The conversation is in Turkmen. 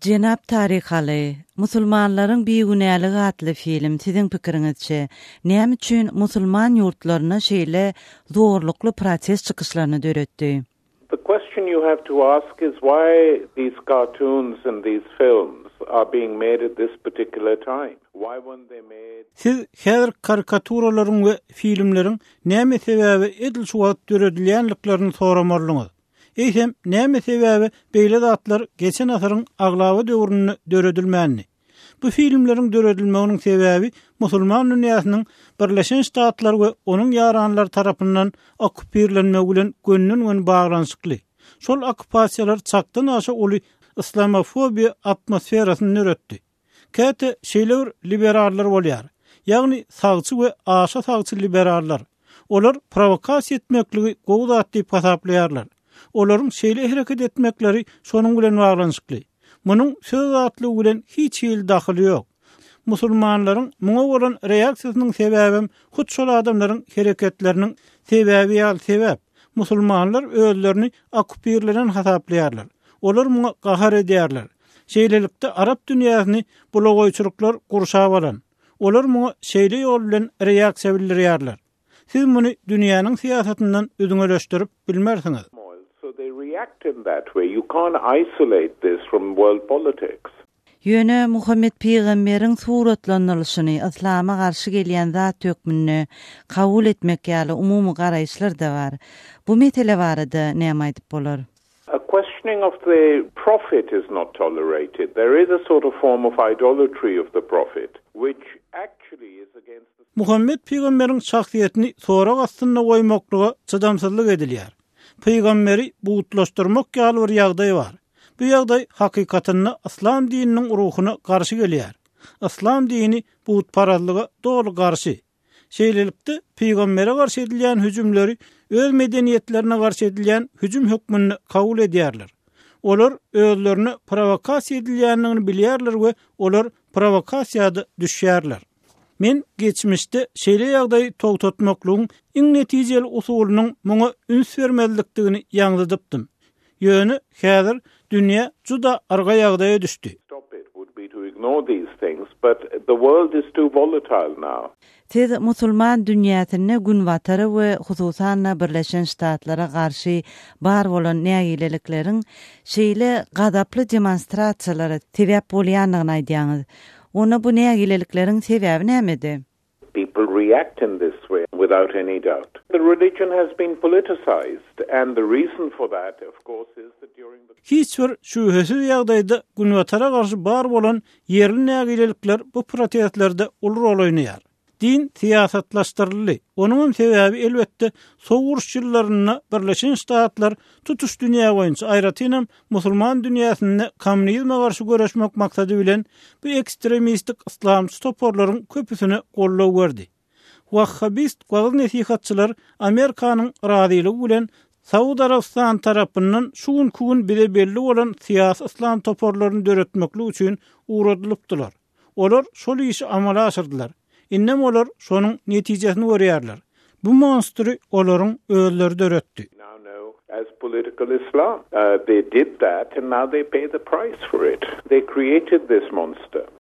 Cenab Tarikaly, musulmanlaryň beýgünäligi atly film siziň pikiriňizçe näme üçin musulman ýurtlaryna şeýle zorlukly proses çykyşlaryny döretdi? The question you have to ask is why these cartoons and these films are being made at this particular time. Why weren't they made? Siz häzir karikaturalaryň we filmleriň näme sebäbi edil şu wagt döredilýänliklaryny soramarlyňyz. Eýsem näme sebäbi beýle zatlar geçen asyryň aglawy döwrüne döredilmänni? Bu filmleriň döredilmeginiň sebäbi musulman dünýäsiniň Birleşen Ştatlar we onuň ýaranlary tarapyndan okupirlenmegi bilen gönlün baglanşykly. Şol okupasiýalar çakdan aşa oly islamofobiýa atmosferasyny nöretdi. Käte şeýler liberallar bolýar. Ýagny sagçy we aşa sagçy liberallar. Olar provokasiýa etmekligi gowdat diýip hasaplaýarlar. Olaryň şeýle hereket etmekleri şonuň bilen baglanşykly. Munyň söz atlygy bilen hiç ýyl daxily ýok. Musulmanlaryň muňa bolan reaksiýasynyň sebäbi hut şol adamlaryň hereketleriniň sebäbi ýaly sebäp. Musulmanlar özlerini okupirlenen hasaplaýarlar. Olar muňa gahar edýärler. Şeýlelikde Arap dünýäsini bulagoýçuluklar gurşap alan. Olar muňa şeýle ýol bilen reaksiýa bildirýärler. Siz muny dünýäniň siýasatyndan özüňeleşdirip bilmersiňiz. So they react in that way. You can't isolate this from world politics. Ýöne Muhammed Peýgamberiň suratlanýyşyny islama garşy gelýän zat hökmüni kabul etmek ýaly umumy garaýşlar da bar. Bu mesele barada näme aýdyp bolar? A questioning of the prophet is not tolerated. There is a sort of form of idolatry of the prophet, which actually is against the... Muhammed Peýgamberiň şahsiýetini sorak astyna goýmaklyga çydamsızlyk edilýär. Peýgamberi buutlaşdyrmak ýaly bir ýagdaý bar. Bu ýagdaý hakykatynda İslam dininiň ruhuny garşy gelýär. İslam dini buutparazlyga dogry garşy. Şeýlelikde peýgambere garşy edilýän hüjümleri öz medeniýetlerine garşy edilýän hüjüm hökmüni kabul edýärler. Olar özlerini provokasiýa edilýänligini bilýärler we olar provokasiýada düşýärler. Men geçmişde şeýle ýagdaý togtatmaklygyň iň netijeli usulynyň muňa üns bermezlikdigini ýaňladypdym. Ýöne häzir dünýä juda arga ýagdaýa düşdi. Stop it would be to ignore these things, but the world is too volatile now. Siz musulman dünýäsine günwatary we hususan Birleşen Ştatlara garşy bar bolan näýilelikleriň şeýle gadaply demonstrasiýalara sebäp bolýanlygyny aýdýaňyz. Ona bu näýilelikleriň sebäbi nämedi? People react in this way without any doubt. The religion has been politicized, and the reason for that, of course, is that during the... Hiç bir şübhesiz ýagdaýda günwatara garşy bar bolan yerli näýilelikler bu protestlerde ulur rol oýnaýar. Din siýasatlaşdyryldy. Onuň sebäbi elbetde sowuruş ýyllaryna Birleşen Ştatlar tutuş dünýä boýunça aýratynam musulman dünýäsinde kommunizme garşy göreşmek maksady bilen bu ekstremistik islamçy toporlaryň köpüsini gollap berdi. Wahhabist gazy nesihatçylar Amerikanyň razylygy bilen Saudi Arabistan tarapyndan şuun kugun bile belli bolan siýasy islam toporlaryny döretmekli üçin uğradylypdylar. Olar şol işi amala aşyrdylar. Innem olar şonuň netijesini görýärler. Bu monstry olaryň özleri döretdi. Now know as political Islam. They did that and now they pay the price for it. They created this monster.